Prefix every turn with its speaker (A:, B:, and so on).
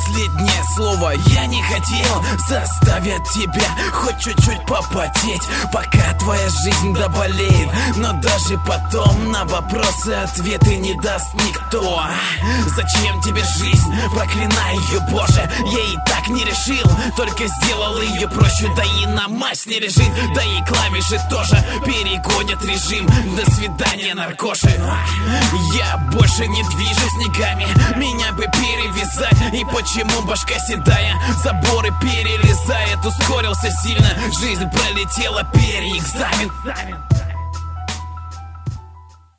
A: последнее слово. Я не хотел заставить тебя хоть чуть-чуть попотеть, пока твоя жизнь доболеет. Но даже потом на вопросы ответы не даст никто. Зачем тебе жизнь? Проклинаю ее, Боже. Я и так не решил, только сделал ее проще. Да и на мазь не лежит, да и клавиши тоже перегонят режим. До свидания, наркоши. Я больше не движу снегами, меня бы перевязать. И почему башка седая, заборы перерезает. Ускорился сильно, жизнь пролетела, переэкзамен.